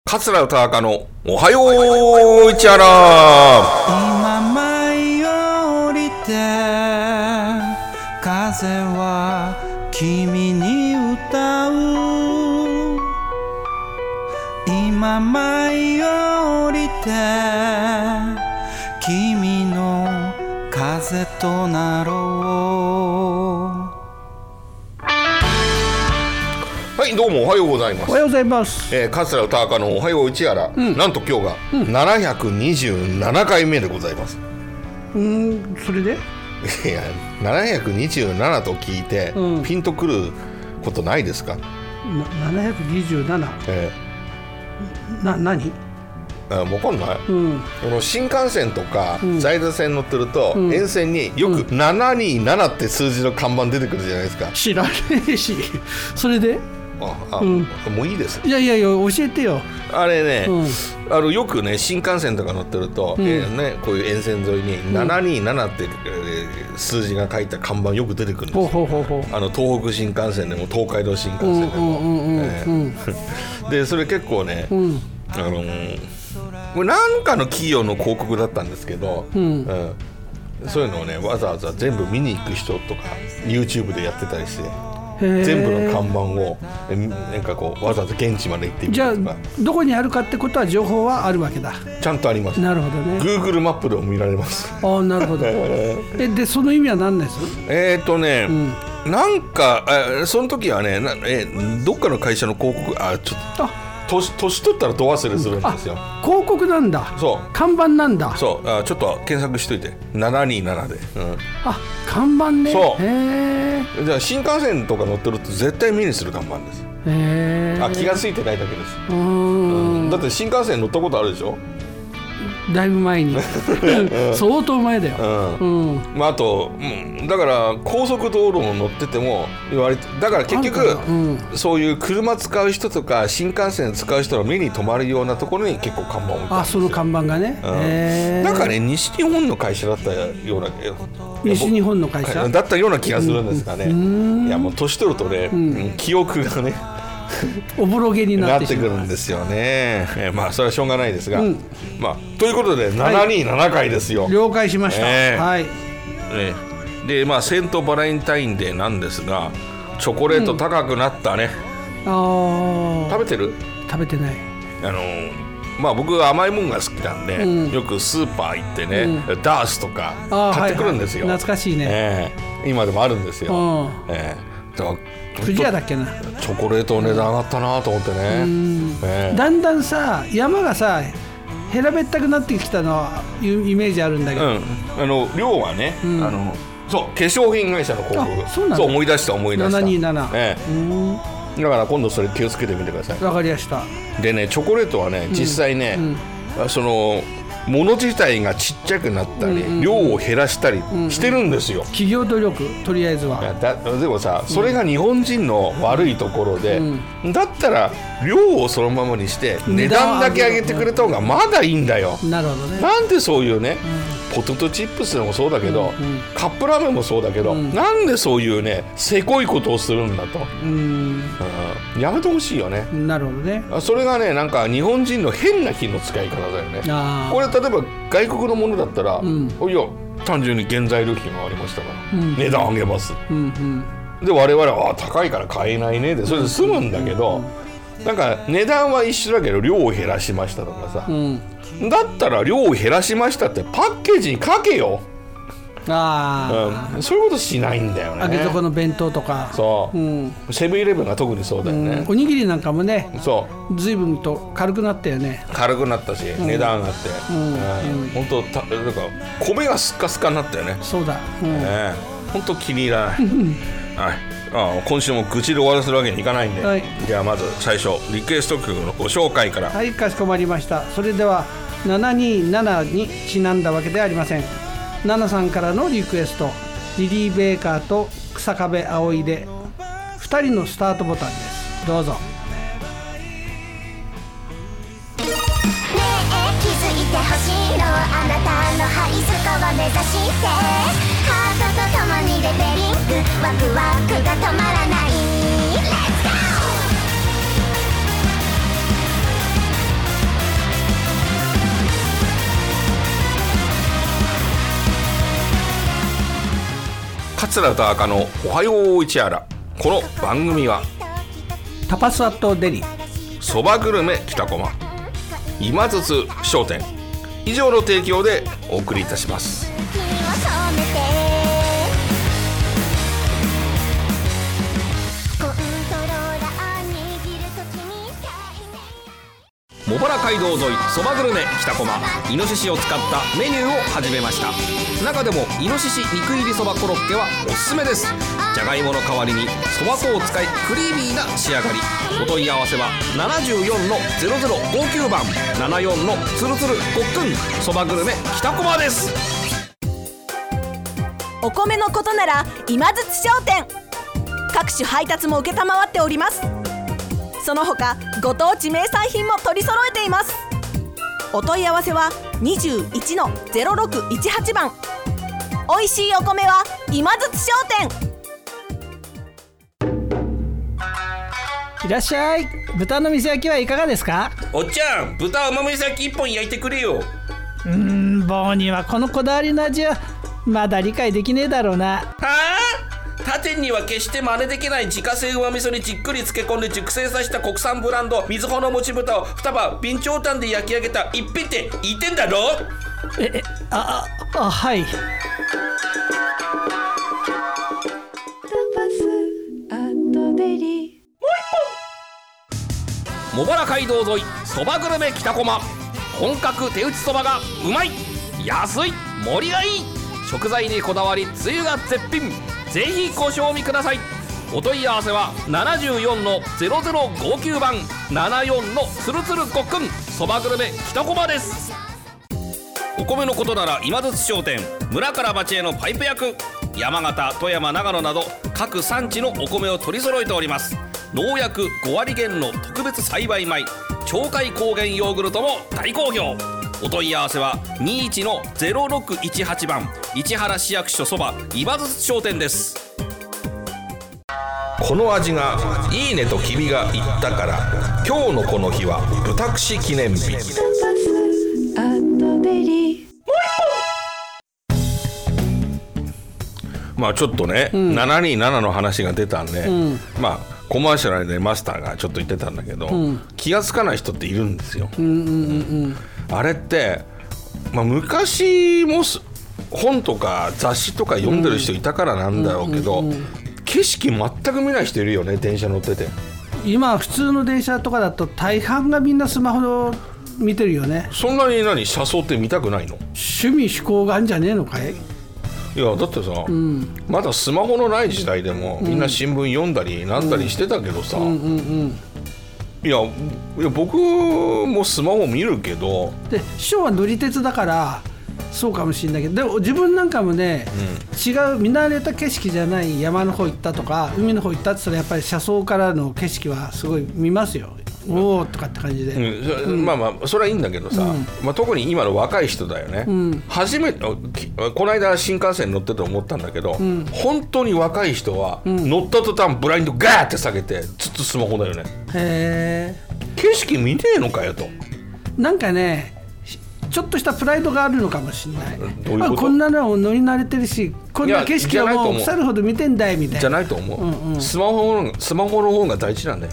桂田中のおはようチャラ。 今舞い降りて風は君に歌う。今舞い降りて君の風となろう。 はい、どうもおはようございます。 おはようございます。 桂田中のおはようチアラ、なんと今日が727回目でございます。 それでいや727と聞いて、ピンとくることないですか ？727、何？ 分かんない、この新幹線とか在来線乗ってると、沿線によく727って数字の看板出てくるじゃないですか。 知らねえし。それでもういいです。 いや教えてよ。 あれね、よくね新幹線とか乗ってると、こういう沿線沿いに727って数字が書いた看板よく出てくるんですよ。東北新幹線でも東海道新幹線でも。でそれ結構ね、これなんかの企業の広告だったんですけど、そういうのをねわざわざ全部見に行く人とか YouTube でやってたりして、全部の看板をなんかこうわざわざ現地まで行ってみるとか。 じゃあどこにあるかってことは情報はあるわけだ。 ちゃんとあります。 なるほどね。 Google マップでも見られます。 なるほど。でその意味は何です？ なんかその時はねどっかの会社の広告ちょっと年取ったらど忘れするんですよ。 広告なんだ。 そう看板なんだ。 そうちょっと検索しといて727で、 看板ね。 そうじゃあ新幹線とか乗ってると絶対目にする看板です。気がついてないだけです。だって新幹線乗ったことあるでしょ。 だいぶ前に相当前だよ。 あとだから高速道路を乗ってても言われて、だから結局そういう車使う人とか新幹線使う人の目に留まるようなところに結構看板を置いてあるんですよ。 その看板がね。 なんかね西日本の会社だったような。 西日本の会社だったような気がするんですがね。いやもう年取るとね、記憶がねおぼろげになってくるんですよね。それはしょうがないですが、ということで727回ですよ。 了解しました。 でセントバレンタインデーなんですが、チョコレート高くなったね。食べてる？ 食べてない。 僕は甘いもんが好きなんで、よくスーパー行ってね、ダースとか買ってくるんですよ。 懐かしいね。 今でもあるんですよ。 不二家だっけな。 チョコレートの値段上がったなと思ってね。 だんだんさ山がさ平べったくなってきたのはイメージあるんだけど、 量はね、そう化粧品会社の広告。そう思い出した 727。 だから今度それ気をつけてみてください。 わかりました。 でねチョコレートはね実際ね、その物自体がちっちゃくなったり、量を減らしたりしてるんですよ。 企業努力とりあえずは。 でもさ、それが日本人の悪いところで、だったら量をそのままにして値段だけ上げてくれた方がまだいいんだよ。 なるほどね。 なんでそういうね、ポテトチップスでもそうだけど、カップラーメンもそうだけど、なんでそういうねせこいことをするんだと、やめてほしいよね。 なるほどね。それがねなんか日本人の変な気の使い方だよね。これ例えば外国のものだったら、いや単純に原材料費がありましたから、値段上げます、で我々は高いから買えないねでそれで済むんだけど、なんか値段は一緒だけど量を減らしましたとかさ、だったら量を減らしましたってパッケージに書けよ。そういうことしないんだよね。 揚げ底の弁当とか。セブンイレブンが特にそうだよね。おにぎりなんかもね、随分と軽くなったよね。 軽くなったし、値段上がって、本当なんか米がスッカスカになったよね。 そうだ。 本当気に入らない。今週も愚痴で終わらせるわけにいかないんで、じゃあまず最初リクエスト曲のご紹介から。 はい、かしこまりました。それでは727にちなんだわけではありません。ナナさんからのリクエスト、リリー・ベーカーと草壁葵で2人のスタートボタンです。どうぞ。 ねえ気づいてほしいの、あなたのハイスコア目指してハートとともにレベリング、ワクワクが止まらない。 Let's go! 桂と赤のおはよう市原。この番組はタパスアットデリ、 そばグルメ北駒、今津津商店以上の提供でお送りいたします。茂原街道沿いそばグルメ北駒、イノシシを使ったメニューを始めました。中でもイノシシ肉入りそばコロッケはおすすめです。じゃがいもの代わりにそば粉を使いクリーミーな仕上がり。お問い合わせは74-0059番74のつるつるごっくんそばグルメ北駒です。 お米のことなら今津商店、各種配達も承っております。その他ご当地名産品も取り揃えています。お問い合わせは21-0618番。おいしいお米は今津商店。 いらっしゃい。豚の店焼きはいかがですか？ おっちゃん、豚うまみ焼き1本焼いてくれよ。 棒にはこのこだわりの味はまだ理解できねえだろうな。 はあ？他店には決して真似できない自家製うま味噌にじっくり漬け込んで熟成させた国産ブランドみずほのもち豚を2葉備長炭で焼き上げた一品って言ってんだろ？ はい。 茂原街道沿いそばグルメ北駒、本格手打ちそばがうまい、安い、盛りがいい、食材にこだわりつゆが絶品。ぜひご賞味ください。お問い合わせは74-0059番74のつるつるごっくんそばグルメ北駒です。お米のことなら今津商店、村から町へのパイプ役、山形、富山、長野など各産地のお米を取り揃えております。農薬5割減の特別栽培米鳥海高原ヨーグルトも大好評。お問い合わせは21-0618番市原市役所そば今津商店です。この味がいいねと君が言ったから、今日のこの日は豚串記念日。まあちょっとね、727の話が出たんで、まあコマーシャルでマスターがちょっと言ってたんだけど、気がつかない人っているんですよ。あれって、昔も本とか雑誌とか読んでる人いたからなんだろうけど、景色全く見ない人いるよね、電車乗ってて。 今普通の電車とかだと大半がみんなスマホを見てるよね。 そんなに車窓って見たくないの？ 趣味嗜好があるんじゃねえのかい？ いやだってさ、まだスマホのない時代でもみんな新聞読んだりなんだりしてたけどさ、いや僕もスマホ見るけど、 で師匠は乗り鉄だからそうかもしれないけど、でも自分なんかもね、違う見慣れた景色じゃない山の方行ったとか海の方行ったって言ったらやっぱり車窓からの景色はすごい見ますよ。おーとかって感じで、 まあそれはいいんだけどさ、特に今の若い人だよね、初めてこの間新幹線乗ってて思ったんだけど、本当に若い人は乗った途端ブラインドガーって下げてずっとスマホだよね。 へー、 景色見ねえのかよと。 なんかね、ちょっとしたプライドがあるのかもしれない。 どういうこと？ こんなの乗り慣れてるし、こんな景色をもう腐るほど見てんだいみたいな。 じゃないと思う、スマホの方が大事なんだよ。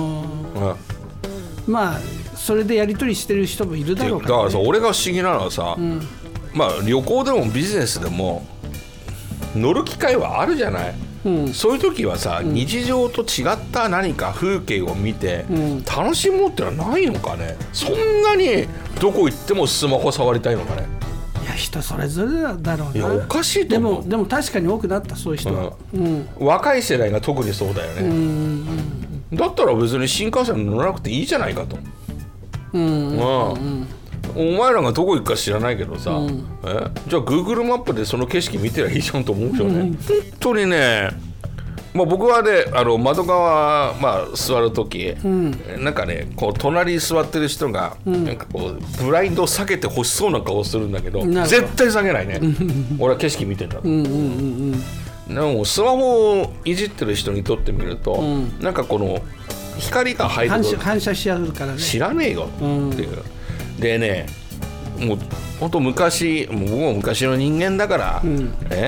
まあそれでやり取りしてる人もいるだろうから、ね、 だからさ、俺が不思議なのはさ、旅行でもビジネスでも乗る機会はあるじゃない、そういう時はさ、日常と違った何か風景を見て、楽しもうってのはないのかね。そんなにどこ行ってもスマホ触りたいのかね。 いや人それぞれだろうな。 いやおかしいと思う。 でも確かに多くなった、そういう人は、 若い世代が特にそうだよね。だったら別に新幹線乗らなくていいじゃないかと。お前らがどこ行くか知らないけどさ、じゃあ Google マップでその景色見てりゃいいじゃんと思うよね。本当にね、僕はね、窓側、座るとき、なんかね、こう隣に座ってる人が、なんかこうブラインドを下げて欲しそうな顔するんだけど、絶対下げないね。俺は景色見てんだ。でもスマホをいじってる人にとってみると、なんかこの光が入ると反射しちゃうからね。 知らねえよっていう、でね、もう本当昔、僕も昔の人間だから、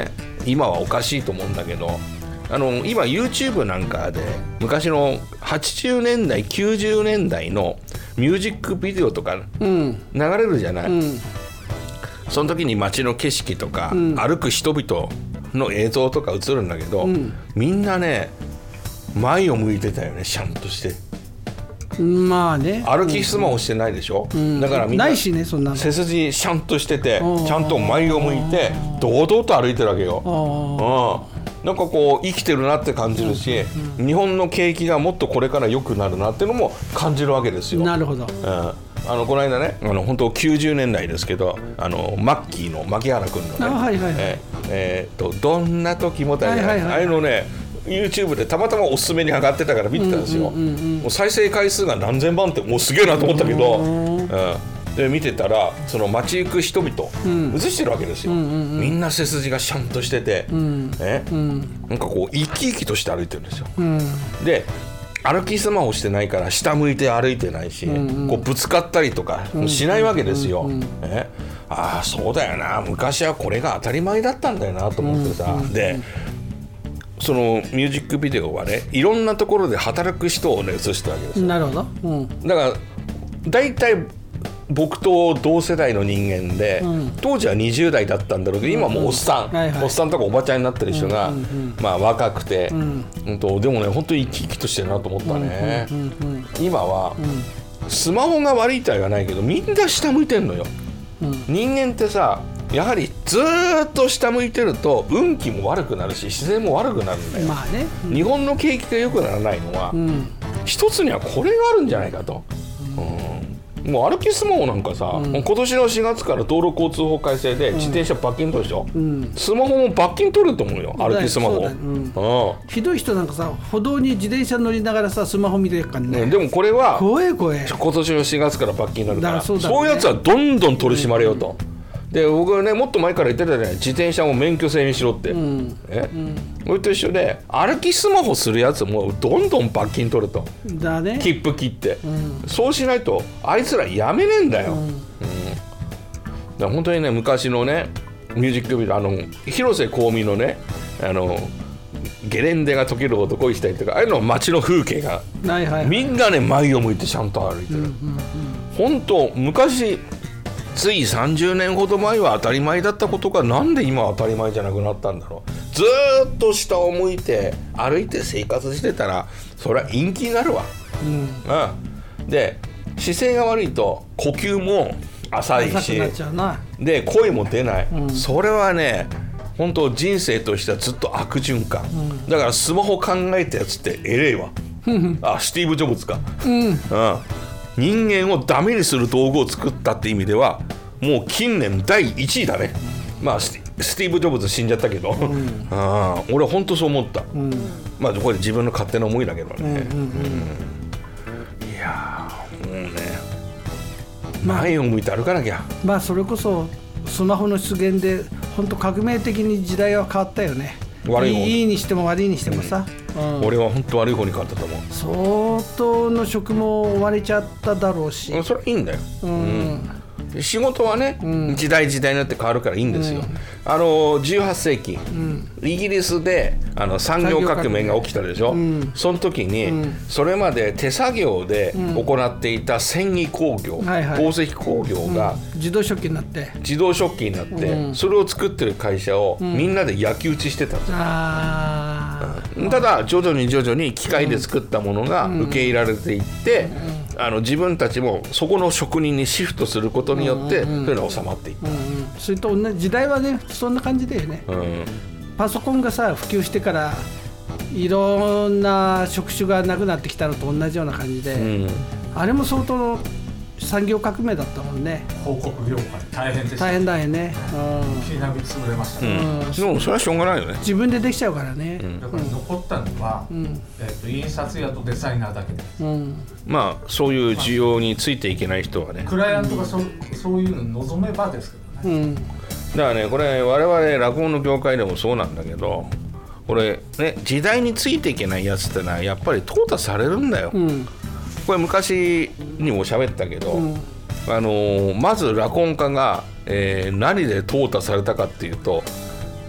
今はおかしいと思うんだけど、今 YouTube なんかで昔の80年代90年代のミュージックビデオとか流れるじゃない、その時に街の景色とか、歩く人々の映像とか映るんだけど、みんなね前を向いてたよね、シャンとして。 まあね、 歩きスマホしてないでしょ、だからみんなないしね、そんなの背筋シャンとしてて、ちゃんと前を向いて堂々と歩いてるわけよ。なんかこう生きてるなって感じるし、日本の景気がもっとこれから良くなるなっていうのも感じるわけですよ。 なるほど。 この間ね、本当90年代ですけど、マッキーの牧原君のね、どんな時もだよね、ああいうのねYouTube でたまたまおすすめに上がってたから見てたんですよ。もう再生回数が何千万ってもうすげえなと思ったけど、で見てたらその街行く人々、映してるわけですよ。みんな背筋がシャンとしてて、なんかこう生き生きとして歩いてるんですよ。で歩きスマホしてないから下向いて歩いてないし、こうぶつかったりとかしないわけですよ。ああそうだよな、昔はこれが当たり前だったんだよなと思ってさ、でそのミュージックビデオはね、いろんなところで働く人をね映したわけですよ。 なるほど、 だから大体僕と同世代の人間で、当時は20代だったんだろうけど、今もうおっさん、おっさんとかおばちゃんになってる人が、まあ若くて、でもね本当に生き生きとしてるなと思ったね。今は、スマホが悪いとは言わないけど、みんな下向いてんのよ。人間ってさ、やはりずっと下向いてると運気も悪くなるし自然も悪くなるんだよ。 まあね、 日本の景気が良くならないのは、一つにはこれがあるんじゃないかと。もう歩きスマホなんかさ、今年の4月から道路交通法改正で自転車罰金取るでしょ、スマホも罰金取ると思うよ、歩きスマホ。 ひどい人なんかさ、歩道に自転車乗りながらさスマホ見てるからね、 でもこれは怖い怖い、 今年の4月から罰金になるから、 そういうやつはどんどん取り締まれよと。で僕はねもっと前から言ってたじゃない、自転車も免許制にしろって、これと一緒で歩きスマホするやつもどんどん罰金取ると、 だね、 切符切って、そうしないとあいつらやめねえんだよ。だから本当にね昔のねミュージックビデオ、広瀬香美のねゲレンデが溶ける男恋したりとか、ああいうの街の風景が、みんなね前を向いてちゃんと歩いてる。本当昔つい30年ほど前は当たり前だったことがなんで今は当たり前じゃなくなったんだろう。ずーっと下を向いて歩いて生活してたらそれは陰気になるわ。で姿勢が悪いと呼吸も浅いし、で声も出ない、それはね本当人生としてはずっと悪循環、だからスマホ考えたやつってえれえわスティーブ・ジョブズか、人間をダメにする道具を作ったって意味ではもう近年第1位だね。まあスティーブ・ジョブズ死んじゃったけど、俺は本当そう思った、まあこれ自分の勝手な思いだけどね、いやもうね前を向いて歩かなきゃ。 まあそれこそスマホの出現で本当革命的に時代は変わったよね。いいにしても悪いにしてもさ、 俺は本当悪い方に変わったと思う。相当の職も追われちゃっただろうし、 それはいいんだよ、仕事はね、時代になって変わるからいいんですよ。18世紀、イギリスで産業革命が起きたでしょ、その時に、それまで手作業で行っていた繊維工業、宝石工業が、 自動食器になって、 それを作ってる会社をみんなで焼き討ちしてたんですよ。ただ徐々に機械で作ったものが受け入れられていって、自分たちもそこの職人にシフトすることによって、そういうのが収まっていった。 それと同じ時代はねそんな感じだよね、パソコンがさ普及してからいろんな職種がなくなってきたのと同じような感じで、あれも相当の産業革命だったもんね。 広告業界大変でした。 大変だよね。 気になり潰れましたね。 でもそれはしょうがないよね。 自分でできちゃうからね。 だから残ったのは、印刷屋とデザイナーだけです。 まあそういう需要についていけない人はね。 クライアントがそういうの望めばですけどね。 だからねこれ我々落語の業界でもそうなんだけど、これね時代についていけないやつってのはやっぱり淘汰されるんだよ。これ昔にも喋ったけど、まず落語家が、何で淘汰されたかっていうと、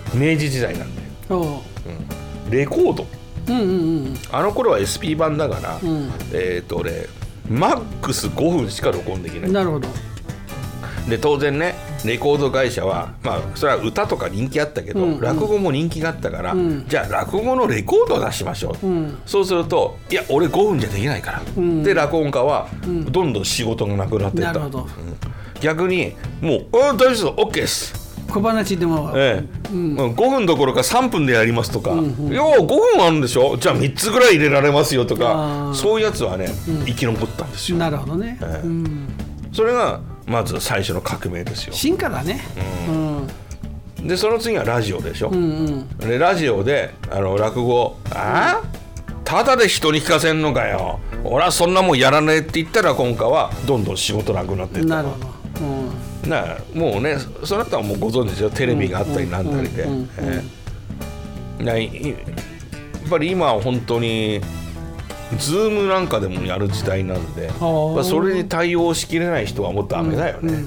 明治時代なんだよ、レコード、あの頃は SP 版だから、マックス5分しか録音できない。 なるほど。 で当然ねレコード会社はそれは歌とか人気あったけど、落語も人気があったから、じゃあ落語のレコードを出しましょう、そうするといや俺5分じゃできないから、で落語家はどんどん仕事がなくなっていった。なるほど。逆にもう大丈夫です OK です小話でも、 5分どころか3分でやりますとか、5分あるんでしょ、じゃあ3つぐらい入れられますよとか、そういうやつはね、生き残ったんですよ。 なるほどね、 それがまず最初の革命ですよ。 進化だね、 でその次はラジオでしょ、でラジオで落語ただで人に聞かせんのかよ、俺はそんなもんやらねえって言ったら今回はどんどん仕事なくなっていった。 なるほど。 もうねその後はもうご存知ですよ、テレビがあったりなんだりで、やっぱり今は本当にズームなんかでもやる時代なんで、それに対応しきれない人はもうダメだよね。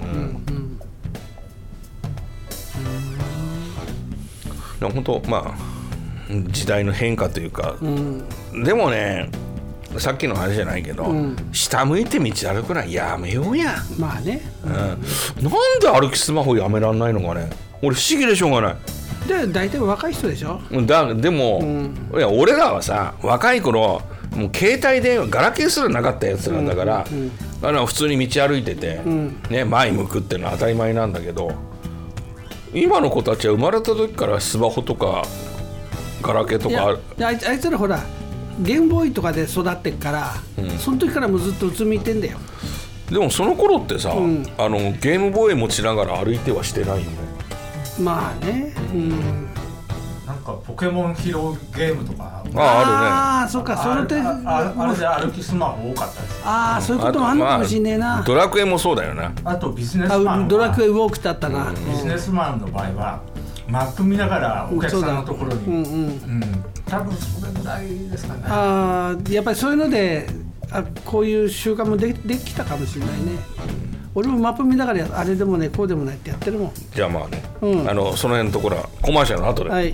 本当時代の変化というか、でもねさっきの話じゃないけど、下向いて道歩くのはやめようや。 まあね、 なんで歩きスマホやめらんないのかね、俺不思議でしょうがない。 で大体若い人でしょ。 でも、いや俺らはさ若い頃もう携帯電話ガラケーすらなかったやつなんだから、普通に道歩いてて、前向くっていうのは当たり前なんだけど、今の子たちは生まれた時からスマホとかガラケーとかあいつらほらゲームボーイとかで育ってっから、その時からもうずっとうつむいてんだよ。 でもその頃ってさ、ゲームボーイ持ちながら歩いてはしてないよね。 まあね、 なんかポケモン拾うゲームとかあるね。あ、そっか、その手あれで歩きスマホ多かったです。 ああ、そういうこともあるのかもしんねえな。 ドラクエもそうだよね。 あとビジネスマン、 ドラクエウォークってあったな。 ビジネスマンの場合はマップ見ながらお客さんのところに、多分それぐらいですかね。 やっぱりそういうのでこういう習慣もできたかもしれないね。俺もマップ見ながらあれでもねこうでもないってやってるもん。 じゃあまあね、その辺のところはコマーシャルの後で。 はい。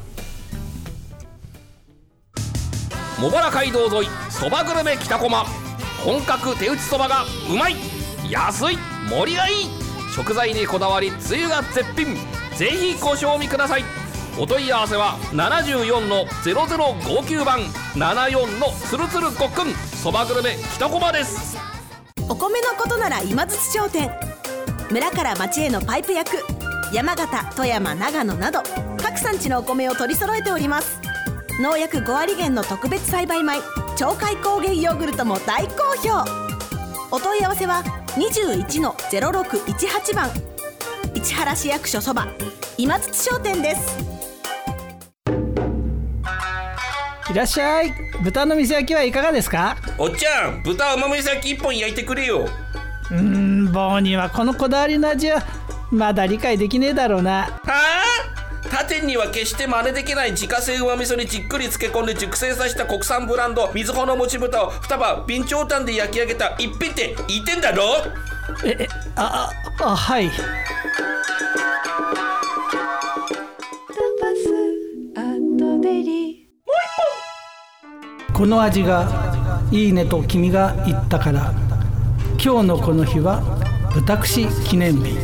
茂原街道沿いそばグルメ北駒、本格手打ちそばがうまい、安い、盛りがいい、食材にこだわりつゆが絶品、ぜひご賞味ください。お問い合わせは 74-0059 番74のつるつるごっくんそばグルメ北駒です。 お米のことなら今津商店、村から町へのパイプ役、山形、富山、長野など各産地のお米を取り揃えております。農薬5割減の特別栽培米鳥海高原ヨーグルトも大好評。お問い合わせは 21-0618 番市原市役所そば今津商店です。 いらっしゃい。豚の店焼きはいかがですか。 おっちゃん、豚甘め焼き1本焼いてくれよ。 棒にはこのこだわりの味はまだ理解できねえだろうな。 はあ、他店には決して真似できない自家製うま味噌にじっくり漬け込んで熟成させた国産ブランドみずほのもち豚を2羽備長炭で焼き上げた一品って言ってんだろ。 はい。この味がいいねと君が言ったから、今日のこの日は豚串記念日。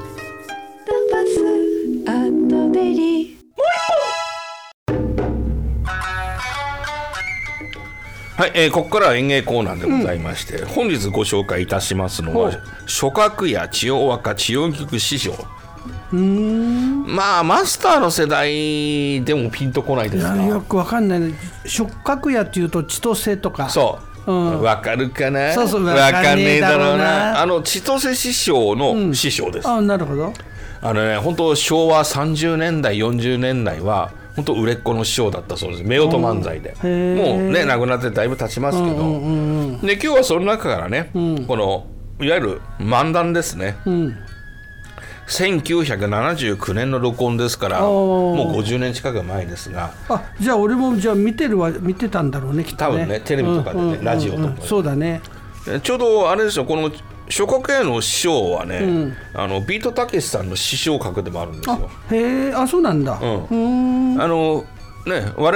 はい、ここからは演芸コーナーでございまして、本日ご紹介いたしますのは諸角屋千代若千代菊師匠。まあマスターの世代でもピンとこないですが、 よくわかんないね。諸角屋っていうと千歳とか。 そう、わかるかな。 そうわかんねえだろうな。千歳師匠の師匠です。 なるほど。 本当昭和30年代40年代は本当売れっ子の師匠だったそうです。夫婦漫才で、もうね亡くなってだいぶ経ちますけど、で今日はその中からね、このいわゆる漫談ですね、1979年の録音ですから、もう50年近く前ですが、 じゃあ俺も見てたんだろうね、きっとね。 多分ねテレビとかでね、ラジオとか、 そうだね。 ちょうどあれですよ、この諸国への師匠はね、ビートたけしさんの師匠格でもあるんですよ。 へえ、あ、そうなんだ。 ね、我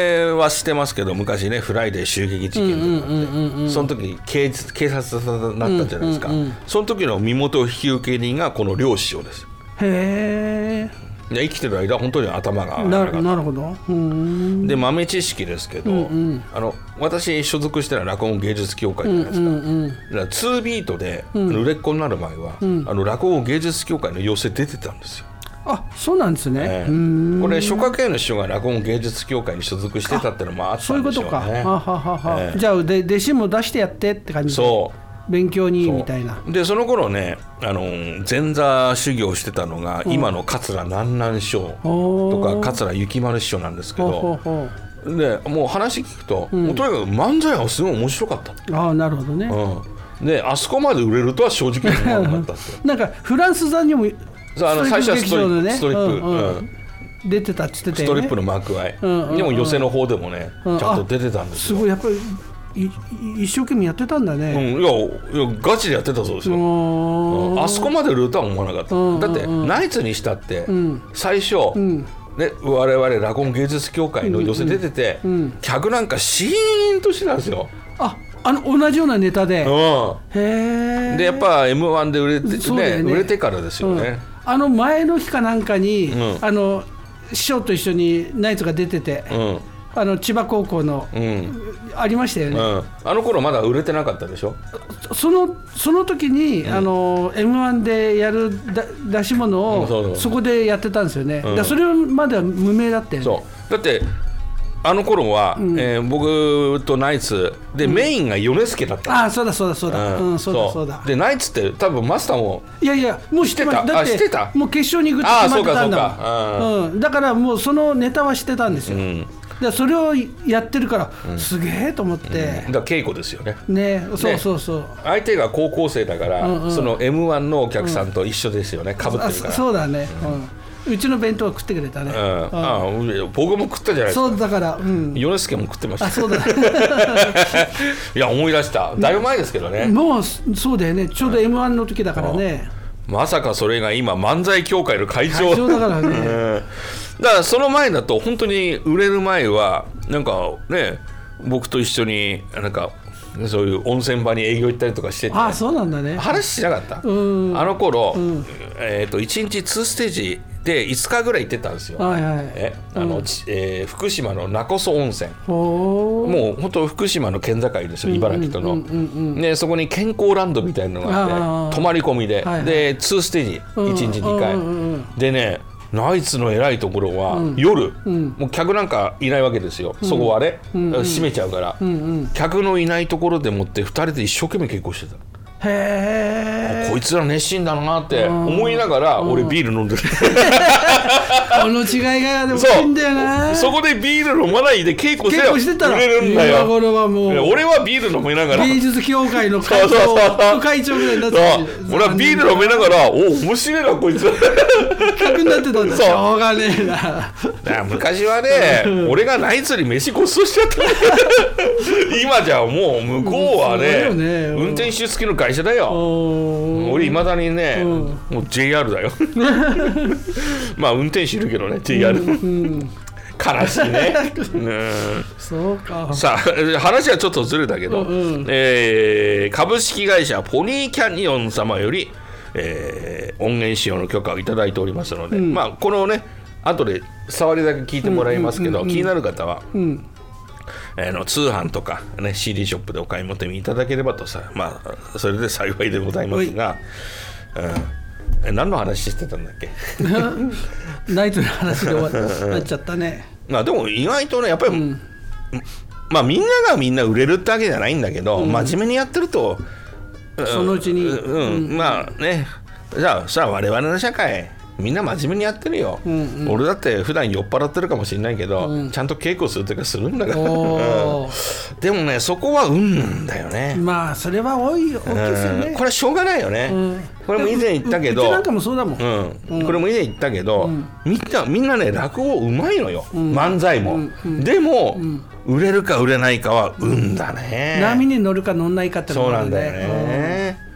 々は知ってますけど、昔ねフライデー襲撃事件とかあって、その時警察になったじゃないですか。その時の身元引受人がこの両師匠です。 へえ。 生きてる間本当に頭がなるほど。 で豆知識ですけど、私所属してる落語芸術協会じゃないですか。だから2ビートで売れっ子になる前は、落語芸術協会の寄席出てたんですよ。 あ、そうなんですね。 これ諸家系の師匠が落語芸術協会に所属してたってのもあったんでしょうね。 そういうことか。じゃあ弟子も出してやってって感じで。そう勉強にみたいな。でその頃ね、前座修行してたのが今の桂南南師匠とか桂幸丸師匠なんですけど、でもう話聞くと、もうとにかく漫才がすごい面白かった。 ああ、なるほどね。 であそこまで売れるとは正直思わなかったって。 なんかフランス座にも最初はストリップ、 出てたって言ってたよね。 ストリップの幕合、でも寄席の方でもね、ちゃんと出てたんですよ。 すごい、やっぱり一生懸命やってたんだね。 いやガチでやってたそうですよ。あそこまで売れるとは思わなかった。だってナイツにしたって、最初、ね、我々落語芸術協会の寄席出てて、客なんかシーンとしてたんですよ。 同じようなネタで。 へえ。でやっぱ M1 で売れてね、売れてからですよね。 前の日かなんかに、師匠と一緒にナイツが出てて、千葉高校の、ありましたよね。 あの頃まだ売れてなかったでしょ。 その時に、M1 でやる出し物をそこでやってたんですよね。それまでは無名だったよね。 そうだってあの頃は、僕とナイツで、メインが米助だった。 あ、そうだ。 でナイツって多分マスターもいやもう知ってた。だってもう決勝に行くって決まってたんだもん。だからもうそのネタは知ってたんですよ。でそれをやってるから、すげえと思って。だから稽古ですよね。 そう。 相手が高校生だから、その M1 のお客さんと一緒ですよね。被ってるから。そうだね。 うちの弁当は食ってくれたね。 僕も食ったじゃないですか。 そうだから、 米助も食ってました。 そうだ。 いや思い出した。だいぶ前ですけどね。 もうそうだよね。ちょうど M1 の時だからね。 まさかそれが今漫才協会の会長だからね。 だからその前だと本当に売れる前はなんかね、僕と一緒になんかそういう温泉場に営業行ったりとかしてて、 そうなんだね。 話しなかった。あの頃、1日2ステージで5日ぐらい行ってたんですよ。福島の勿来温泉、もう本当福島の県境ですよ、茨城との。でそこに健康ランドみたいなのがあって、泊まり込みで、で2ステージ1日2回でね、ナイツの偉いところは、夜、もう客なんかいないわけですよ。そこはね、閉めちゃうから、客のいないところでもって2人で一生懸命稽古してた。こいつら熱心だなって思いながら、俺ビール飲んでる。 この違いがでもいいんだよな。 そこでビール飲まないで稽古してたら売れるんだよ。俺はビール飲みながら、 芸術協会の会長、副会長ぐらいになってた。 俺はビール飲みながら、面白いなこいつ。 客になってたんだ。しょうがねえな。 昔はね、俺がナイツに飯ごちそうしちゃった。今じゃもう向こうはね、運転手付きの会社だよ。俺いまだにね、もう JR だよ。まあ運転手いるけどね、 JR。悲しいね。 そうか。 さあ話はちょっとずれたけど、株式会社ポニーキャニオン様より、音源使用の許可をいただいておりますので、まあこのね後で触りだけ聞いてもらいますけど、気になる方は、通販とか、ね、CD ショップでお買い求めいただければとさ、まあそれで幸いでございますが、何の話してたんだっけ。 ナイツの話で終わっちゃったね。 まあでも意外とねやっぱり、まあみんながみんな売れるってわけじゃないんだけど、真面目にやってると、 そのうちに、 まあね、じゃあ我々の社会みんな真面目にやってるよ。俺だって普段酔っ払ってるかもしれないけど、ちゃんと稽古するというかするんだから。でもねそこはなんだよね。 まあそれは大きいですよね。 これはしょうがないよね。これも以前言ったけど、 うちなんかもそうだもん。 これも以前言ったけど、みんなね落語うまいのよ、漫才も。でも、売れるか売れないかは運だね。 波に乗るか乗んないかってそうなんだよね。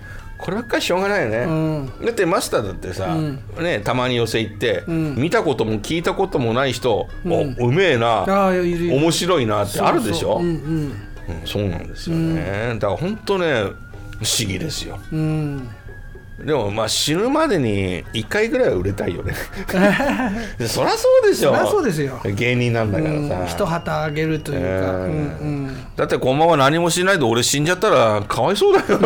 こればっかりしょうがないよね、だってマスターだってさ、ね、たまに寄席行って、見たことも聞いたこともない人、うめえな、面白いなってあるでしょ。そうなんですよね、だから本当ね不思議ですよ、でもまあ死ぬまでに1回ぐらいは売れたいよねそりゃそうでしょ。 そりゃそうですよ、 芸人なんだからさ、 一旗あげるというか、 だってこのまま何もしないで俺死んじゃったらかわいそうだよ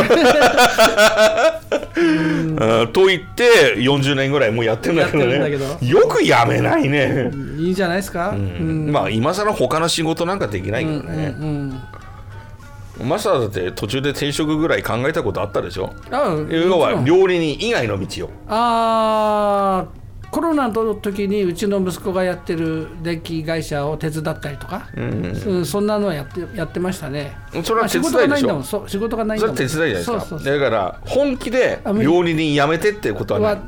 と言って40年ぐらいもうやってるんだけどね、よくやめないね。 いいんじゃないですか、 まあ今更他の仕事なんかできないけどね、マスターだって途中で転職ぐらい考えたことあったでしょ。要は料理人以外の道を。 コロナの時にうちの息子がやってる電気会社を手伝ったりとか、そんなのはやってましたね。 それは手伝いでしょ。 仕事がないんだもん。 それは手伝いじゃないですか。だから本気で料理人辞めてってことはない。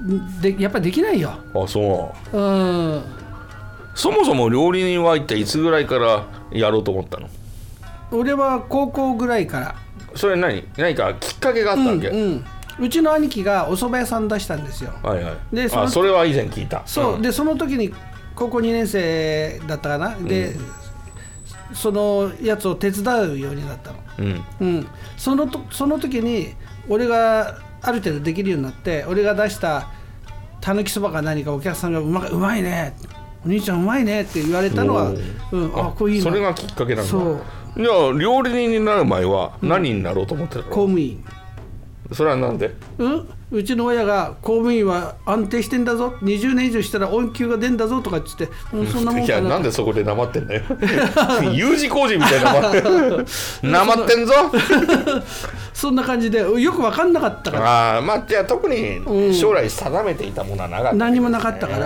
やっぱりできないよ。 そう。そもそも料理人は一体いつぐらいからやろうと思ったの？ 俺は高校ぐらいから。 それ何かきっかけがあったわけ？ うちの兄貴がお蕎麦屋さん出したんですよ。 でそれは以前聞いた。 でその時に高校2年生だったかな、でそのやつを手伝うようになったの、その時に俺がある程度できるようになって、俺が出したたぬきそばか何かお客さんがうまいね、お兄ちゃんうまいねって言われたのは、こういうのそれがきっかけなんだ。じゃあ料理人になる前は何になろうと思ってたの？公務員。 それはなんで？ うちの親が公務員は安定してんだぞ、20年以上したら恩給が出んだぞとかっつって、そんなもんかな。 いやなんでそこでなまってんだよU 字工事みたいななまってんぞそんな感じでよく分かんなかったから。 まあじゃあ特に将来定めていたものはなかった、 何もなかったから。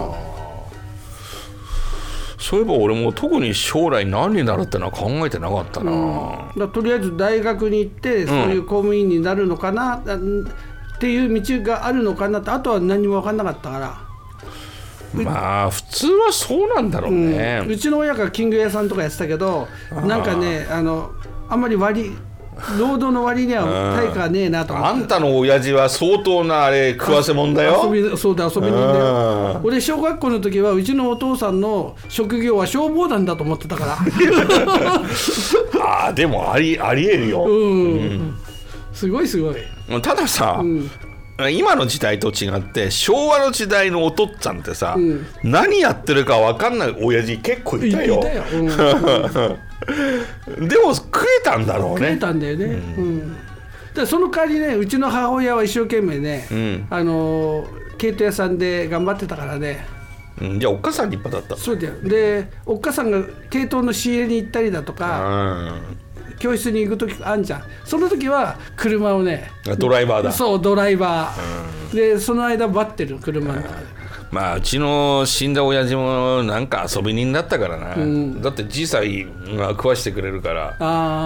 そういえば俺も特に将来何になるってのは考えてなかったな、 とりあえず大学に行ってそういう公務員になるのかな、っていう道があるのかなって、あとは何も分かんなかったから。 まあ普通はそうなんだろうね、 うちの親が金魚屋さんとかやってたけど、なんかねあんまり労働の割には対価ねえなと思って。 あんたの親父は相当なあれ食わせもんだよ。 そうだ、遊び人だよ。俺小学校の時はうちのお父さんの職業は消防団だと思ってたからでもありえるよ、 すごいたださ、今の時代と違って昭和の時代のお父っつぁんってさ、何やってるか分かんない親父結構いたよ。でも食えたんだろうね。 食えたんだよね、でその代わりね、うちの母親は一生懸命ね、毛糸屋さんで頑張ってたからね。 じゃあおっかさん立派だった。 そうだよ。でおっかさんが毛糸の仕入れに行ったりだとか、教室に行く時あんじゃん。その時は車をね、 ドライバーだ。 そうドライバー、でその間待ってる車の中で。 まあうちの死んだ親父もなんか遊び人だったからな、だってじいさんが食わしてくれるから、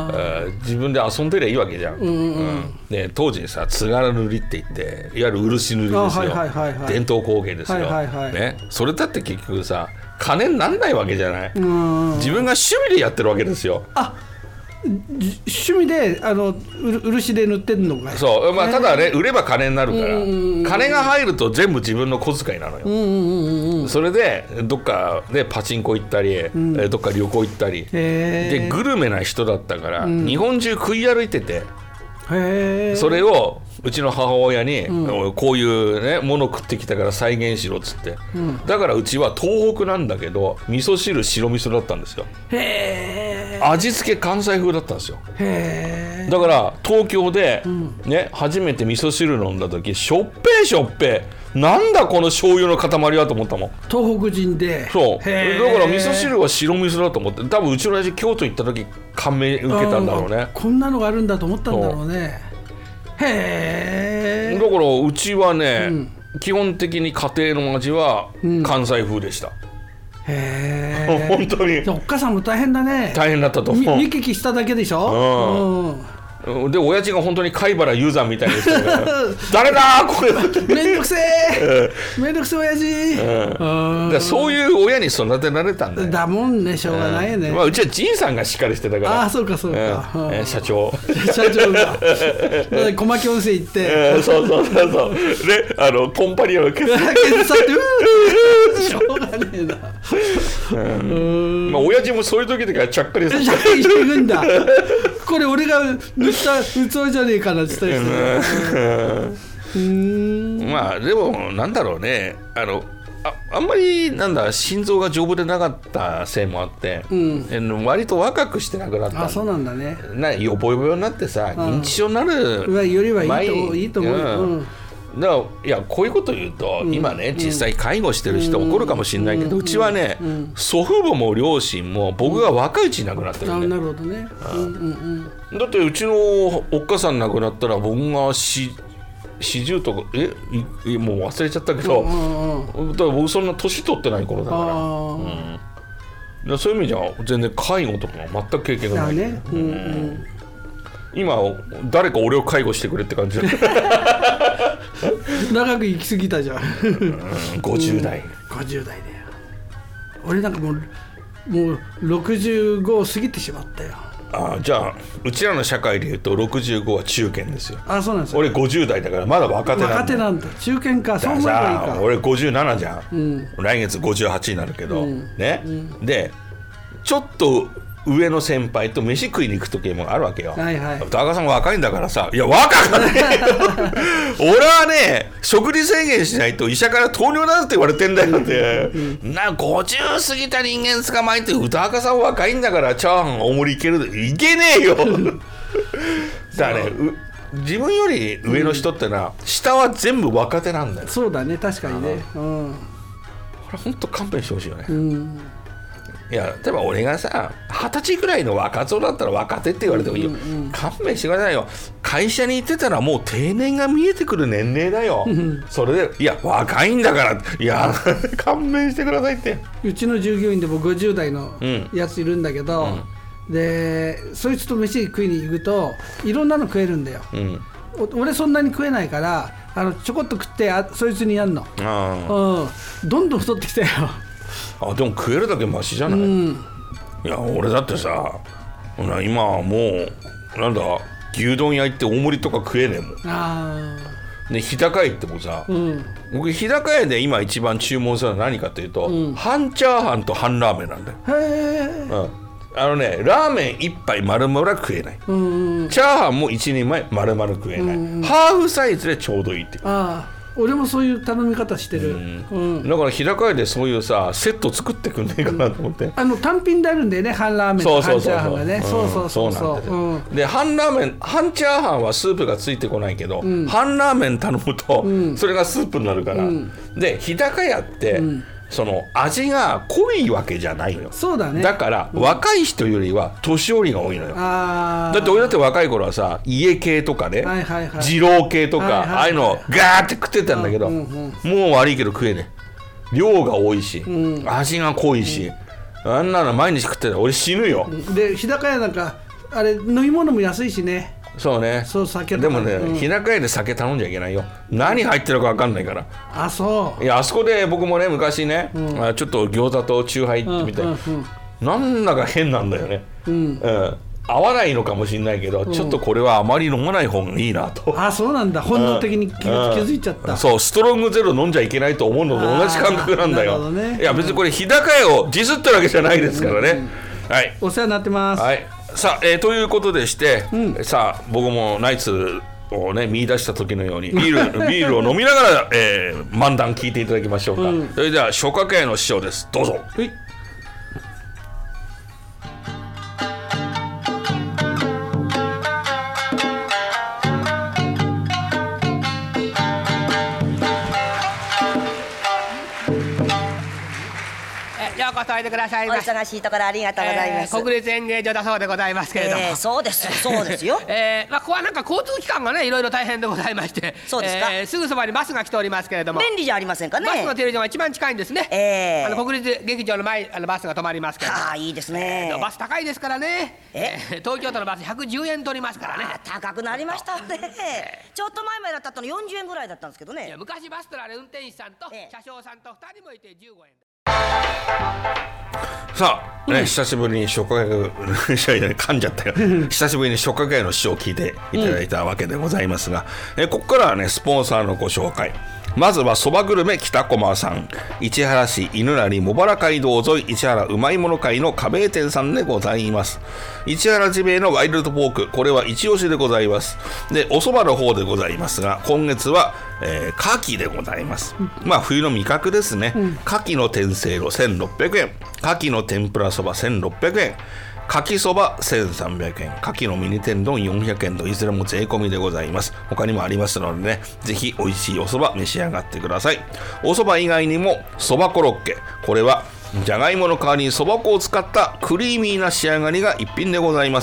自分で遊んでりゃいいわけじゃん、で当時さ津軽塗りって言っていわゆる漆塗りですよ、伝統工芸ですよ、ね、それだって結局さ金になんないわけじゃない、自分が趣味でやってるわけですよ。 趣味で漆で塗ってんのかい。 そう、まあ、ただね売れば金になるから、金が入ると全部自分の小遣いなのよ、それでどっかでパチンコ行ったり、どっか旅行行ったりでグルメな人だったから、日本中食い歩いてて、それをうちの母親に、こういうねもの食ってきたから再現しろっつって、だからうちは東北なんだけど味噌汁白味噌だったんですよ。味付け関西風だったんですよ。だから東京で、初めて味噌汁飲んだ時しょっぺーなんだこの醤油の塊はと思ったもん。 東北人で。 そうだから味噌汁は白味噌だと思って、多分うちの親父京都行った時感銘受けたんだろうね。 こんなのがあるんだと思ったんだろうね。 だからうちはね、基本的に家庭の味は関西風でした。本当に。 おっかさんも大変だね。 大変だったと思う。 見聞きしただけでしょ、 で親父が本当に貝原雄山みたいな人が誰だこれめんどくせえめんどくせえ親父、 だそういう親に育てられたんだよ。 だもんね、しょうがないよね。 まあ、うちはじいさんがしっかりしてたから。 ああ、そうかそうか、 社長が小牧温泉行って、 そうでコンパニオンの決算ってしょうがねえな。 まあ親父もそういう時だからちゃっかりさせて行くんだ。これ俺が塗った器じゃねえかなって言ったりして。 まあでもなんだろうね、あんまりなんだ心臓が丈夫でなかったせいもあって、割と若くして亡くなった。 あ、そうなんだね。 ヨボヨボになってさ、認知症になるよりはいいと思う。 だからいやこういうこと言うと、今ね実際介護してる人怒るかもしれないけど、うちはね、祖父母も両親も僕が若いうちに亡くなってるんで。 なるほどね。 だってうちのおっかさん亡くなったら僕が40とかもう忘れちゃったけど、だから僕そんな年取ってない頃だから、そういう意味じゃ全然介護とか全く経験がない。今誰か俺を介護してくれって感じ長く生きすぎたじゃん。 50代 50代だよ。俺なんかもう65を過ぎてしまったよ。 じゃあうちらの社会でいうと65は中堅ですよ。 あ、そうなんですよ。 俺50代だからまだ若手なんだ。 若手なんだ。中堅か。そう思えばいいか。 俺57じゃん、来月58になるけど、ね、でちょっと上の先輩と飯食いに行く時もあるわけよ。田中さんも若いんだからさ、いや若くない俺はね食事制限しないと医者から糖尿だって言われてんだよって、50過ぎた人間捕まえて歌中さん若いんだからチャーハン大盛りいけるいけねえよだからね、自分より上の人ってのは下は全部若手なんだよ。 そうだね、確かにね。これ本当勘弁してほしいよね。いや例えば俺がさ20歳くらいの若造だったら若手って言われてもいいよ、勘弁してくださいよ。会社に行ってたらもう定年が見えてくる年齢だよ、それでいや若いんだからいや勘弁してくださいって。 うちの従業員でも50代のやついるんだけど、でそいつと飯食いに行くといろんなの食えるんだよ、俺そんなに食えないからちょこっと食ってそいつにやんの。どんどん太ってきたよ。 でも食えるだけマシじゃない、いや俺だってさ今はもうなんだ牛丼屋行って大盛りとか食えねえもん。で日高屋行ってもさ、僕日高屋で今一番注文するのは何かというと、半チャーハンと半ラーメンなんだよ。ラーメン1杯丸々は食えない、チャーハンも1人前丸々食えない、ハーフサイズでちょうどいいっていう。 俺もそういう頼み方してる、 だから日高屋でそういうさセット作ってくんねえかなと思って、 単品であるんだよね、半ラーメンと半チャーハンがね。 そうで半ラーメン半チャーハンはスープがついてこないけど、半ラーメン頼むと、それがスープになるから、で日高屋って、その味が濃いわけじゃないの。 そうだね。 だから、若い人よりは年寄りが多いのよ。だって俺だって若い頃はさ家系とかね、二郎系とか、ああいうのガーって食ってたんだけど、もう悪いけど食えねえ。量が多いし、味が濃いし、あんなの毎日食ってたら俺死ぬよ。 で日高屋なんかあれ飲み物も安いしね。 そうね。 酒でもね、日高屋で酒頼んじゃいけないよ。何入ってるか分かんないから。 そう。 いやあそこで僕もね昔ね、ちょっと餃子とチューハイってみたい、なんだか変なんだよね、合わないのかもしれないけど、ちょっとこれはあまり飲まない方がいいなと。 そうなんだ。本能的に気づいちゃった。 そうストロングゼロ飲んじゃいけないと思うのと同じ感覚なんだよ。いや別にこれ日高屋をディスってるわけじゃないですからね。はい。 お世話になってます。 はい。さあ、ということでして、さあ僕もナイツをね見出した時のようにビールを飲みながら、漫談聞いていただきましょうか、それでは諸角屋の師匠です。どうぞ。 諸こそおいでくださいまし。 お忙しいところありがとうございます。 国立演芸場だそうでございますけれども、 そうですよ。 ここはなんか交通機関がねいろいろ大変でございまして、 そうですか。 すぐそばにバスが来ておりますけれども、 便利じゃありませんかね。 バスの停留所が一番近いんですね。国立劇場の前バスが止まりますけど、 いいですね。 バス高いですからね。東京都のバス110円取りますからね。 高くなりましたね。ちょっと前までだったの40円ぐらいだったんですけどね。 昔バスとあれ運転手さんと車掌さんと2人もいて15円。 さあ、久しぶりに初回噛んじゃったよ久しぶりに初回の詩を聞いていただいたわけでございますが、ここからはねスポンサーのご紹介。まずはそばグルメ北駒さん、市原市犬成茂原街道沿い市原うまいもの会の加盟店さんでございます。市原地名のワイルドポーク、これは一押しでございます。でおそばの方でございますが、今月は牡蠣でございます。まあ冬の味覚ですね。牡蠣の天せいろ1600円、牡蠣の天ぷらそば1600円、かきそば1300円、かきのミニ天丼400円といずれも税込みでございます。他にもありますのでね、ぜひ美味しいおそば召し上がってください。おそば以外にもそばコロッケ、これはじゃがいもの代わりにそば粉を使ったクリーミーな仕上がりが一品でございます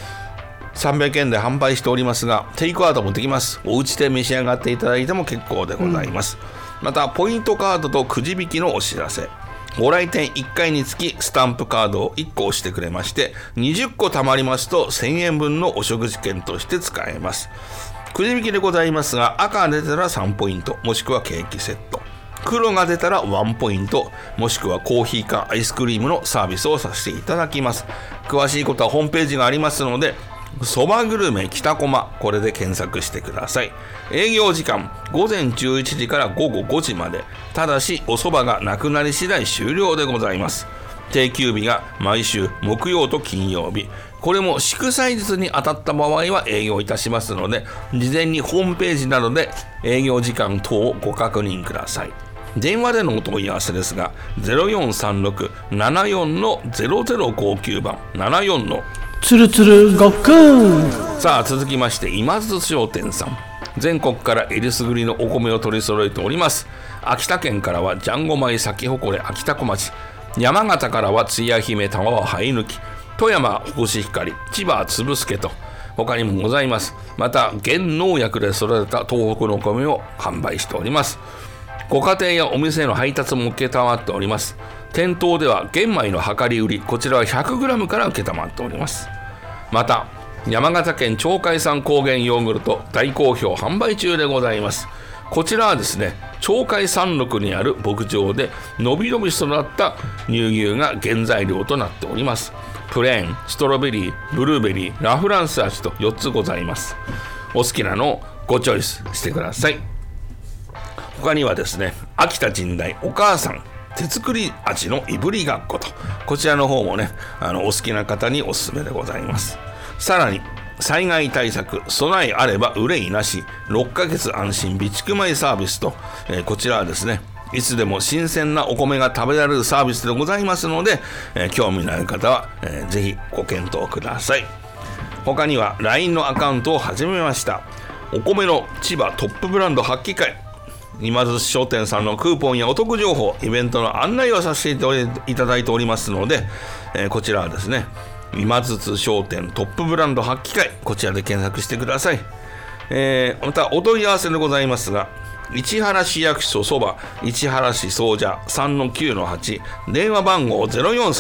。300円で販売しておりますが、テイクアウトもできます。お家で召し上がっていただいても結構でございます。またポイントカードとくじ引きのお知らせ。ご来店1回につきスタンプカードを1個押してくれまして、20個貯まりますと1000円分のお食事券として使えます。くじ引きでございますが、赤が出たら3ポイント、もしくはケーキセット、黒が出たら1ポイント、もしくはコーヒーかアイスクリームのサービスをさせていただきます。詳しいことはホームページがありますので、そばグルメ北駒、これで検索してください。営業時間午前11時から午後5時まで、ただしおそばがなくなり次第終了でございます。定休日が毎週木曜と金曜日、これも祝祭日に当たった場合は営業いたしますので、事前にホームページなどで営業時間等をご確認ください。電話でのお問い合わせですが、0436-74-0059番、74のつるつるごっくん。 さあ続きまして、今津商店さん、全国からえりすぐりのお米を取り揃えております。秋田県からはジャンゴ米咲き誇れ秋田小町、山形からはつや姫玉は灰抜き、富山コシヒカリ、千葉つぶすけと他にもございます。また原農薬で育てた東北のお米を販売しております。ご家庭やお店への配達も承っております。店頭では玄米の量り売り、こちらは 100g から承っております。また山形県鳥海産高原ヨーグルト大好評販売中でございます。こちらはですね、鳥海山麓にある牧場でのびのび育った乳牛が原材料となっております。プレーン、ストロベリー、ブルーベリー、ラフランス味と4つございます。お好きなのをごチョイスしてください。他にはですね、秋田神代お母さん手作り味のいぶりがっこと、こちらの方もね、お好きな方におすすめでございます。さらに災害対策、備えあれば憂いなし、6ヶ月安心備蓄米サービスと、こちらはですね、いつでも新鮮なお米が食べられるサービスでございますので、興味のある方は、ぜひご検討ください。他には LINE のアカウントを始めました。お米の千葉トップブランド発揮会、今津商店さんのクーポンやお得情報、イベントの案内をさせていただいておりますので、こちらはですね、今津商店トップブランド発揮会、こちらで検索してください。またお問い合わせでございますが、市原市役所そば市原市総社 3-9-8、 電話番号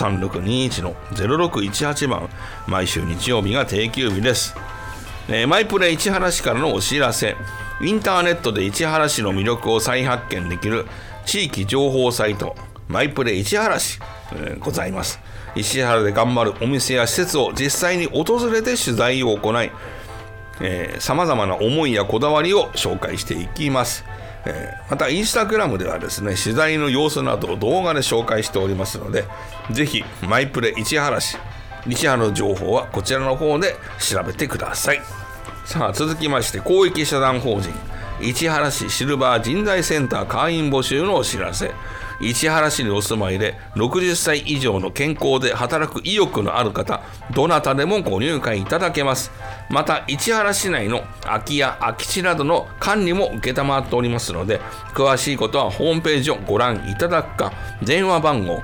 043621-0618 番、毎週日曜日が定休日です。マイプレ市原市からのお知らせ。インターネットで市原市の魅力を再発見できる地域情報サイトマイプレ市原市、ございます。市原で頑張るお店や施設を実際に訪れて取材を行い、さまざまな思いやこだわりを紹介していきます。またインスタグラムではですね、取材の様子などを動画で紹介しておりますので、ぜひマイプレ市原市、市原の情報はこちらの方で調べてください。さあ続きまして、公益社団法人市原市シルバー人材センター会員募集のお知らせ。 市原市にお住まいで60歳以上の健康で働く意欲のある方、どなたでもご入会いただけます。また市原市内の空き家空き地などの管理も承っておりますので、詳しいことはホームページをご覧いただくか、電話番号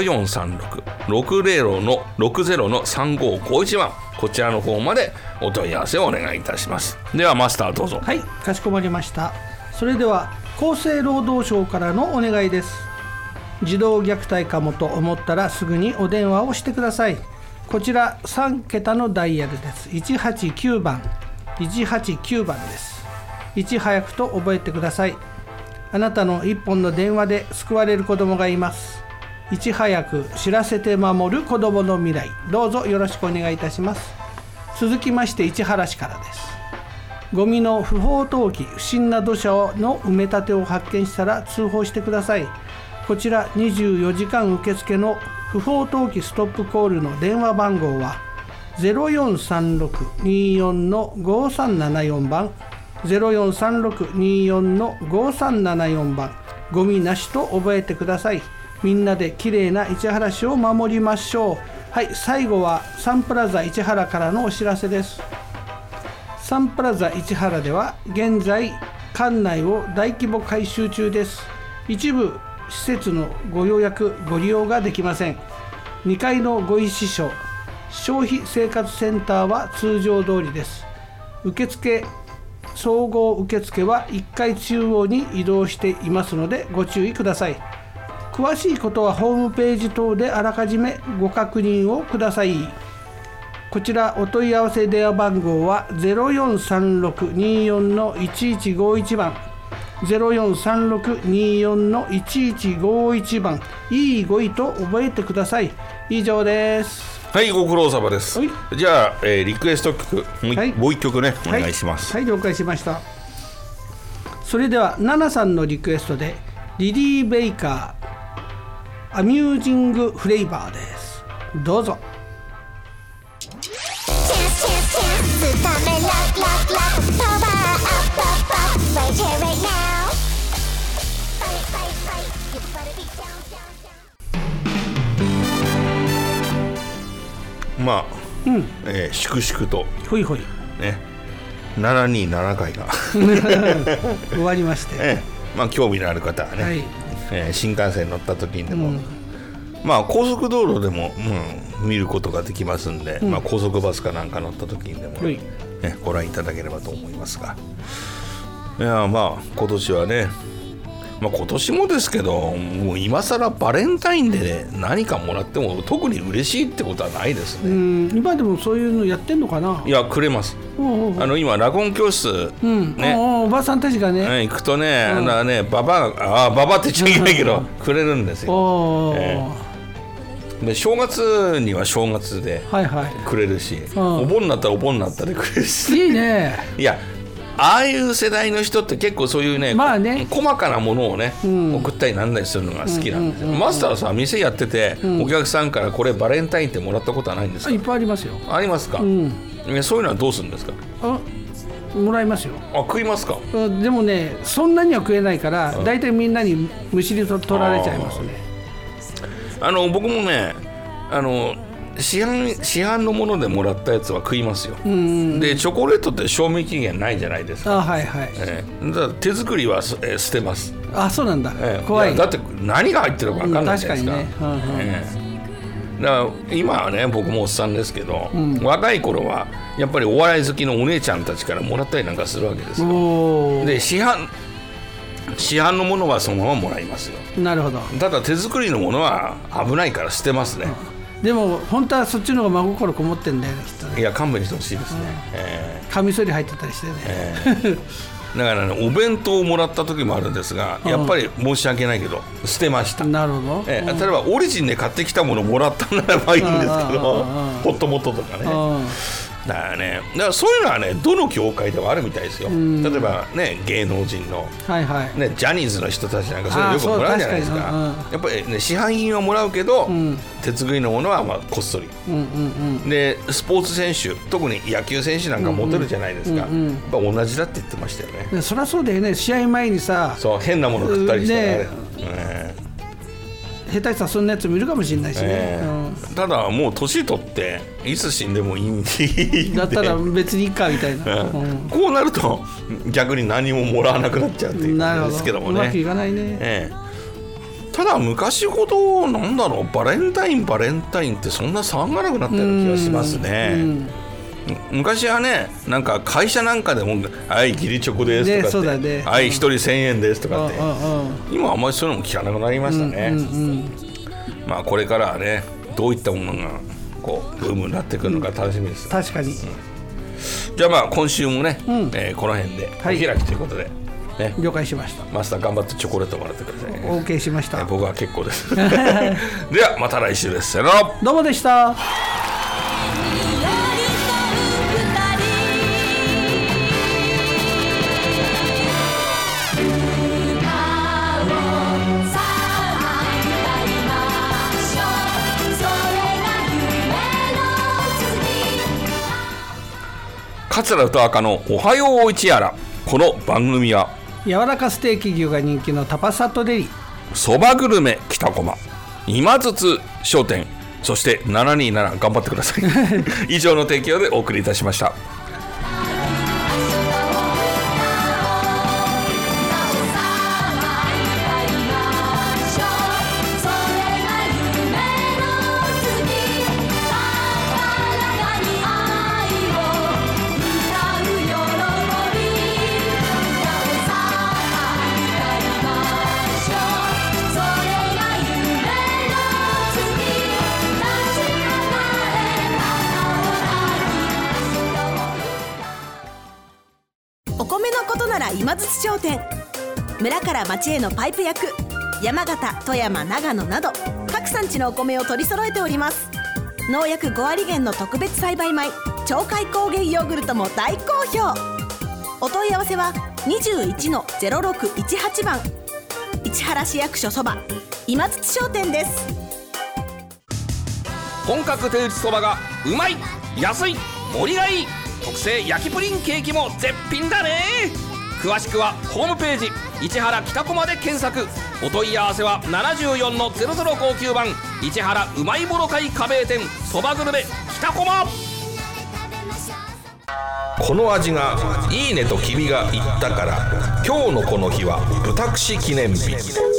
0436-60-3551 番、こちらの方までお問い合わせをお願いいたします。ではマスターどうぞ。 はい、かしこまりました。それでは厚生労働省からのお願いです。児童虐待かもと思ったらすぐにお電話をしてください。こちら3桁のダイヤルです。189番189番です。いち早くと覚えてください。あなたの一本の電話で救われる子どもがいます。いち早く知らせて守る子どもの未来、どうぞよろしくお願いいたします。続きまして市原市からです。ゴミの不法投棄、不審な土砂の埋め立てを発見したら通報してください。こちら24時間受付の不法投棄ストップコールの電話番号は 043624-5374 番 043624-5374 番、ゴミなしと覚えてください。みんなできれいな市原市を守りましょう。はい、最後はサンプラザ市原からのお知らせです。サンプラザ市原では現在館内を大規模改修中です。一部施設のご予約ご利用ができません。2階のご一子所消費生活センターは通常通りです。受付総合受付は1階中央に移動していますのでご注意ください。詳しいことはホームページ等であらかじめご確認をください。こちらお問い合わせ電話番号は 043624-1151 番 043624-1151 番、いいご意と覚えてください。以上です。 はい、ご苦労様です。はい、じゃあ、リクエスト曲、はい、もう一曲ね、お願いします。 はい、了解しました。それではナナさんのリクエストでリリー・ベイカーアミュージングフレーバーです。どうぞ。 まあ、粛々とほいほいね、727回が終わりまして、 まあ興味のある方はね、はい、新幹線乗った時にでも、まあ高速道路でも、見ることができますんで、まあ高速バスかなんか乗った時にでも、ご覧いただければと思いますが、いやまあ今年はね、まあ、今年もですけど、もう今更バレンタインで、何かもらっても特に嬉しいってことはないですね。 今でもそういうのやってんのかな。 いやくれます。今ラゴン教室、ね、 おばさんたちがね、 行くとね、ババって言っちゃいけないけどくれるんですよ。で正月には正月でくれるし、お盆になったらお盆になったでくれるし、 いいね。 いやああいう世代の人って結構そういうね、細かなものをね、送ったりなんだりするのが好きなんですよ。マスターさん店やってて、お客さんからこれバレンタインってもらったことはないんですか。 いっぱいありますよ。 ありますか。そういうのはどうするんですか。 もらいますよ。 食いますか。 でもね、そんなには食えないからだいたいみんなにむしり取られちゃいますね。 僕もね、市販のものでもらったやつは食いますよ。でチョコレートって賞味期限ないじゃないですか。 だから手作りは、捨てます。 そうなんだ。怖い。 だって何が入ってるか分かんないじゃないですか。確かにね。だから今はね、僕もおっさんですけど、若い頃はやっぱりお笑い好きのお姉ちゃんたちからもらったりなんかするわけですよ。で市販のものはそのままもらいますよ。 なるほど。 ただ手作りのものは危ないから捨てますね。 でも本当はそっちの方が真心こもってんだよね、きっとね。 いや勘弁してほしいですね。 カミソリ入ってたりしてね。 だからね、お弁当をもらった時もあるんですが、やっぱり申し訳ないけど捨てました。 なるほど。 例えばオリジンで買ってきたものをもらったならばいいんですけど、ホットモットとかね。だからそういうのはね、どの業界でもあるみたいですよ。例えばね、芸能人の、ジャニーズの人たちなんかそういうのよくもらうじゃないですか。やっぱりね、市販品はもらうけど、手作りのものはこっそり。でスポーツ選手、特に野球選手なんかモテるじゃないですか。やっぱ同じだって言ってましたよね。 そりゃそうだよね。試合前にさ、 変なもの食ったりしてね。 下手したらそんなやつもいるかもしれないしね、 ただもう年取っていつ死んでもいいんでだったら別にいいかみたいな、 こうなると逆に何ももらわなくなっちゃうっていう感じですけどもね。 うまくいかないね、 ただ昔ほどなんだろう、バレンタインってそんな騒がなくなったような気がしますね。昔はね、なんか会社なんかでもはい義理チョコですとかって、ね、はい1人1000円ですとかって、今はあんまりそういうのも聞かなくなりましたね。まあこれからはね、どういったものがこうブームになってくるのか楽しみです、 確かに、 じゃあまあ今週もね、この辺でお開きということで、ね、 了解しました。 マスター頑張ってチョコレートもらってくださいね。 OK しました、 僕は結構ですではまた来週です。さよなら。 どうもでした。 桂歌赤のおはよう市原。この番組は柔らかステーキ牛が人気のタパサトデリ、 そばグルメ北駒、今津津商店、そして727頑張ってください以上の提供でお送りいたしました。 今津商店、村から町へのパイプ役、山形、富山、長野など各産地のお米を取り揃えております。農薬5割減の特別栽培米、鳥海高原ヨーグルトも大好評。お問い合わせは 21-0618 番、市原市役所そば今津商店です。 本格手打ちそばがうまい、安い、盛りがいい、特製焼きプリンケーキも絶品だね。詳しくはホームページ市原北駒で検索。お問い合わせは 74-0059 番市原うまいもの会加盟店そばグルメ北駒。 この味がいいねと君が言ったから、今日のこの日は豚串記念日。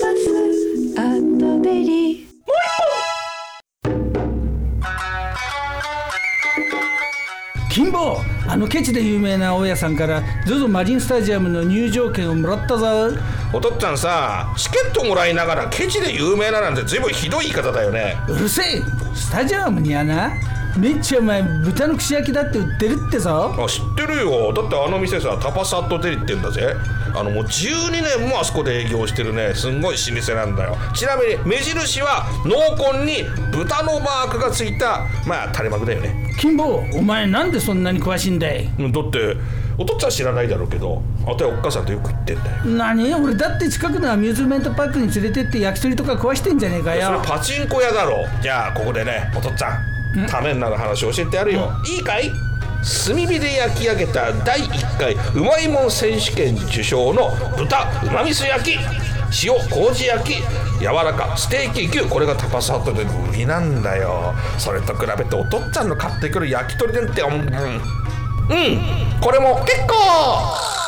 金坊、ケチで有名な大家さんから ZOZO マリンスタジアムの入場券をもらったぞ。 お父っつぁんさ、チケットもらいながらケチで有名ななんて随分ひどい言い方だよね。 うるせえ。スタジアムにはな、めっちゃうまい豚の串焼きだって売ってるってさ。 知ってるよ。だってあの店さ、タパサットデリってんだぜ。もう12年もあそこで営業してるね、すんごい老舗なんだよ。ちなみに目印は濃紺に豚のマークがついた、まあ垂れ幕だよね。 金坊、お前なんでそんなに詳しいんだい。 だってお父っつぁん知らないだろうけど、あたいおっかさんとよく行ってんだよ。 何？俺だって近くのアミューズメントパークに連れてって焼き鳥とか食わしてんじゃねえかよ。 それパチンコ屋だろ。じゃあここでね、お父っつぁんためになる話教えてやるよ。いいかい？炭火で焼き上げた第1回うまいもん選手権受賞の豚うまみそ焼き、塩麹焼き、柔らかステーキ牛、これがタパサットで売りなんだよ。それと比べてお父っつぁんの買ってくる焼き鳥なんてこれも結構